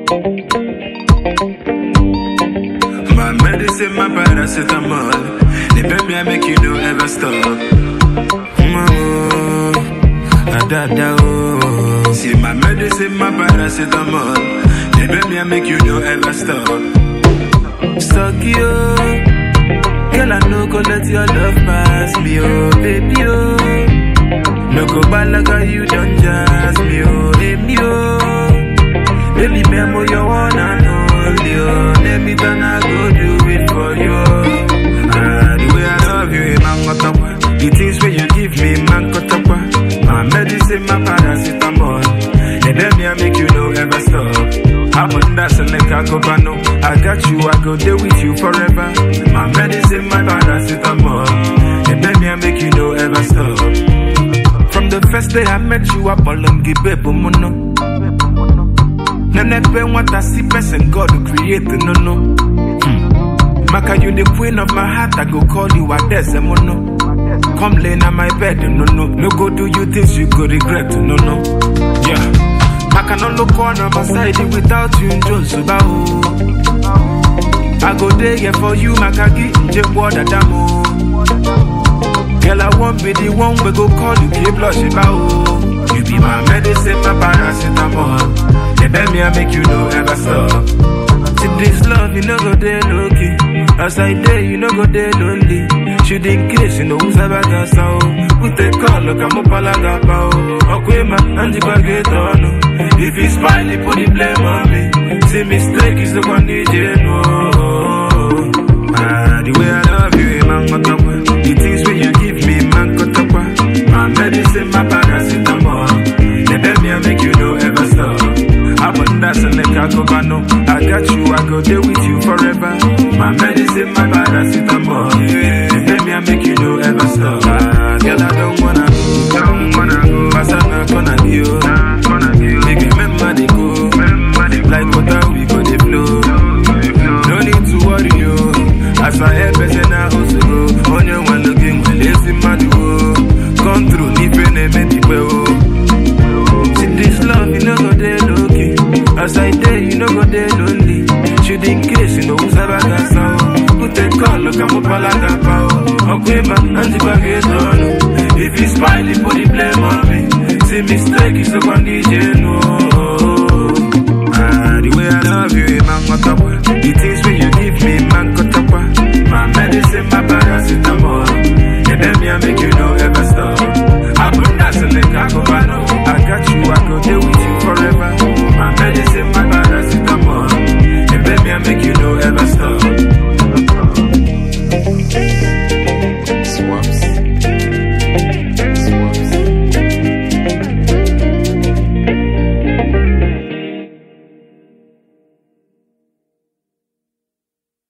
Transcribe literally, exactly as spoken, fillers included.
My medicine, my paracetamol. The baby I make you don't ever stop. Mama, da da oh. See my medicine, my paracetamol. The baby I make you don't ever stop. Suck you, girl I no go let your love pass me, oh baby oh. No go balaga you don't jazz me, oh baby oh. Baby memo you one and only, oh. Let me turn I go do it for you. Ah, the way I love you, man got up. The things where you give me, man got up. My medicine, my paracetamol. The baby I make you no ever stop. I'm on that select I go bano. I got you, I go there with you forever. My medicine, my paracetamol. The baby I make you no ever stop. From the first day I met you, I ball and give baby mono. Never what I see person God to create no no. Hmm. Maka you the queen of my heart, I go call you a desemono. Come lay on my bed, no no. No go do you things you go regret, no no. Yeah. I cannot look on my side without you, Josuba. I go there yeah, for you, Makagi, Jebwada Damo. Girl, I won't be the one we go call you, keep blushing about. You be my medicine, my paracetamol. The baby I make you no ever stop. See this love, you no go there low-key. As I dare, you no go there lonely. Should in case you know who's ever got so. We take call, look, I'm up a lagapao. Okay, man, and you can get on. If he's smiling, put the blame on me. See mistake is the one D J, no. Ah, the way I love you, man, got up. The things when you give me, man, got up. My medicine, my paracetamol. The baby I make you no ever stop. I want that select I go bano. I got you, I go there with you forever. My medicine, my paracetamol. Yeah. The baby I make you no ever stop. Ah, girl I don't wanna go, don't wanna go. Cause I'm not gonna be you, not gonna be you. Make remember they go, like water we go they flow. No need to worry you. As I help us and I also go. On your one looking, lazy man do. Come through, if you never make it well. See this love, you know go there low-key. As I dare, you know go there lonely. Should in case, you know who's ever got so. Put a call, look, I'm up a lagapao. Okay, man, and you can get on. If he's smiling, put the blame on me. See mistake, it's the one D J, no.